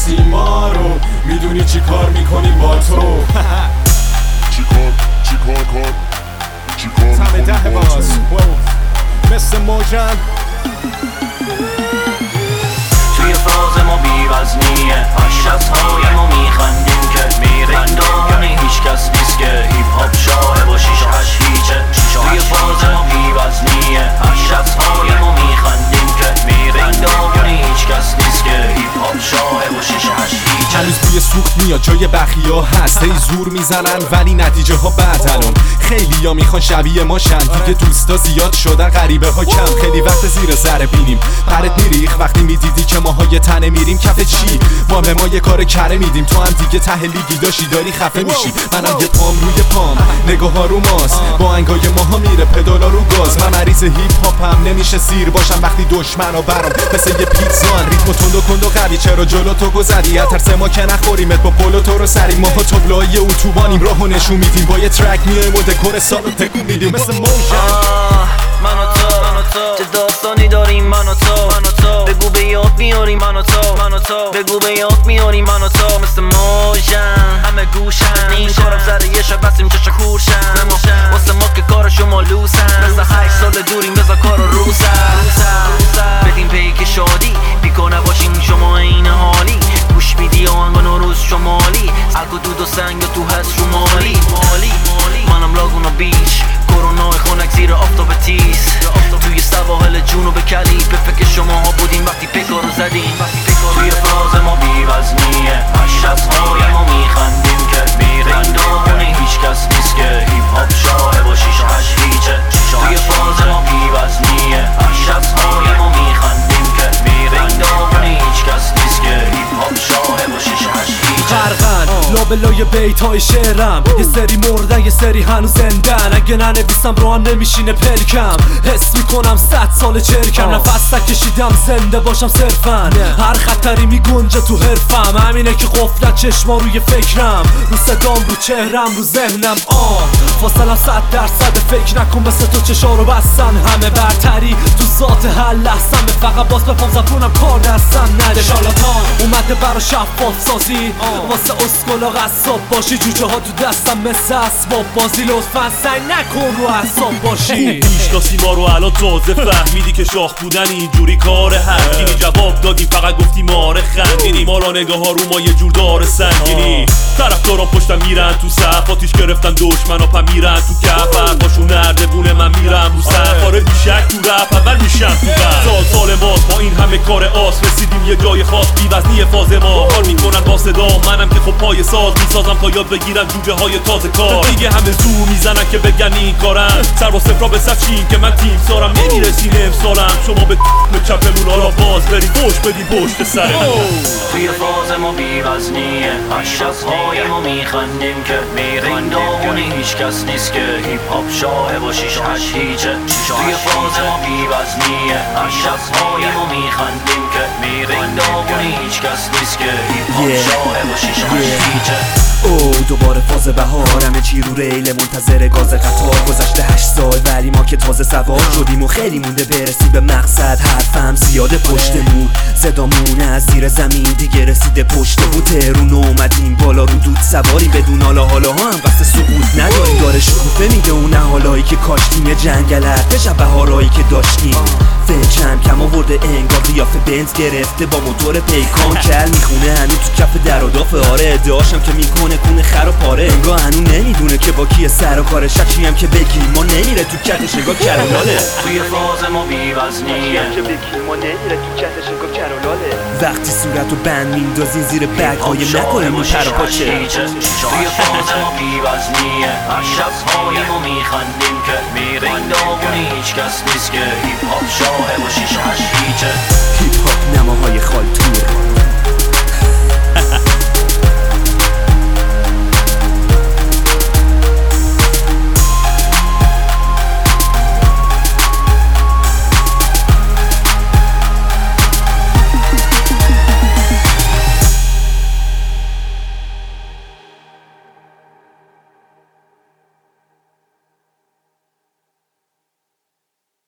میشناسی ما رو، میدونی چی کار میکنیم با تو. همه ده باز مثل موجن توی فاز ما بی‌وزنیه، شب‌های ما میخندیم که میرندامون هیچ کس نیست که هیپ هاپ شاه و 6 و 8 هیچه. توی فاز ما بی‌وزنیه، شب‌های ما میخندیم که میرندامون هیچ کس نیست که هیپ هاپ شاه و 6 و 8 هیچه. هنوز بوی سوخت میاد جای بخیا هست، هی زور میزنن ولی نتیجه ها بد. الان خیلی ها میخوان شبیه ما شن، دیگه دوستا زیاد شدن غریبه ها کم. خیلی وقت زیر ذره بینیم پرت میریخ وقتی میدیدی که ماها یه تنه میریم کف چی. ما به ما یه کار کره میدیم، تو هم دیگه ته لیگی داشتی داری خفه میشی. منم یه پام روی پام، نگاه ها رو ماست، با انگای ماها میره پدالا رو گاز. من مریض هیپ هاپم، نمیشه سیر باشم وقتی دشمنا برام مثل یه پیتزا. ریتم تند و کند و قوی، چرا جلو تو گذری؟ ترس ما که نخوریمت با پلو تو رو سری. ماها تابلوهای اتوبانیم، راهو نشون میدیم، با یه ترک میایم و دکور سالو تکون میدیم مثل موجن. من و تو چه داستانی داریم من و تو، بگو به یاد میاریم من و تو، بگو به یاد میاریم من و تو مثل موجن. همه گوشن این کارم سر یه شب بسیم چشا کورشن، واسه ما که کار شما لوسن، مثل 8 سال دوریم بذار کارو روسن. بدیم پیک شادی بیکار نباشیم شما این حالی، گوش میدی آهنگ نوروز شمالی، الک و دود و سنگ و تو هست رو مالی. منم لاگونا بیچ، کرونا خونک زیر آفتاب تیز، توی سواحل جنوب کلی به فکر شماها بودیم وقتی پیکا رو زدیم. توی فاز ما بی‌وزنیه، شب‌های ما میخندیم که میرندامون هیچ کس نیست که هیپ هاپ شاه و 6 و 8 هیچه. توی فاز ما بی‌وزنیه، شب‌های ما میخندیم که میرندامون هیچ کس نیست که هیپ هاپ شاه و 6 و 8 هیچه. غرقن لابلای بیت های شعرم، یه سری مردن یه سری هنوز زندن. اگه ننویسم رو هم نمیشینه پلکم، حس میکنم 100 سال چرکم. نفس نکشیدم زنده باشم صرفا، هر خطری میگنجه تو حرفم. همینه که قفلت چشما روی فکرم، رو صدام رو چهرم رو ذهنم. فاصلم 100% فکر نکن مثل تو چشا رو بستن. همه برتری تو ذات هر لحظم، فقط باز بپام زبونم کار دستم نده. شالاتان اومده برا شفاف سازی، واسه اسکولا قصاب باشی. جوجه ها تو دستم مثل اسباب بازی، لطفا سعی نکن رو اعصاب باشی. میشناسی ما رو الان تازه فهمیدی که شاخ بودن اینجوری کار همگینی. جواب دادیم فقط گفتی ماره خندینی، مالا نگاه ها رو ما یه جور داره سنگینی. طرفداران پشتم میرن تو صف، آتیش گرفتن دشمنا پا میرن تو کف. حرفاشون نردبونه من میرم رو صف، آره بیشک تو رپ اول میشم تو قلب. سال ماست با این همه کار آس، رسیدیم یه جای خاص بی‌وزنی فاز ما. کار میکنن با صدا، منم که خب پای ساز میسازم تا یاد بگیرم جوجه های تازه کار. دیگه همه زور میزنن که بگن این کارم، سر با صفرا به سچین که من تیم سارم. نمیرسیم امسالم شما به چپمون، حالا باز بریم پشت بدیم پشت سر من. توی فاز ما بی‌وزنیه، شب‌های ما میخندیم که میرندامون هیچ کس نیست که هیپ هاپ شاه و 6 و 8 هیچه. توی فاز ما بی‌وزنیه، شب‌های ما میخندیم که میرندامون هیچ کس نیست که هیپ هاپ شاه و 6 و 8 هیچه. دوباره فاز بهار، همه چی رو ریل منتظر گاز قطار. گذشته 8 سال ولی ما که تازه سوار شدیم و خیلی مونده برسیم به مقصد. حرفم زیاده پشت نور، صدامون از زیر زمین دیگه رسیده پشت بوترون. اومدیم بالا رو دود سواری، بدون حالا ها هم قصد سقوط نداریم. داره شکوفه میده اون حالایی که کاشتیم، یه جنگل حرف شب بهارایی که داشتیم. فکرم کم آورده انگار قیافه بنز گرفته با موتور پیکان. کل میخونه هنو تو کف در و دافه، آره ادعاشم که میکنه کونه خر و پاره. انگار هنو نمیدونه که با کیه سر و کارش. چی هم که بگیم ما نمیره تو کتش انگار کرولاله. توی فاز ما بی‌وزنیه، که بگیم ما نمیره تو کتش انگار کرولاله. وقتی صورتو بند میندازین زیر بگ های نکنه ما پر و پاچه. توی فاز ما بی‌وزنیه، شب‌های ما میخندیم که میرندامون هیچ کس نیست که هیپ هاپ شاه و 6 و 8 هیچه. هیپ هاپ نماهای خالتور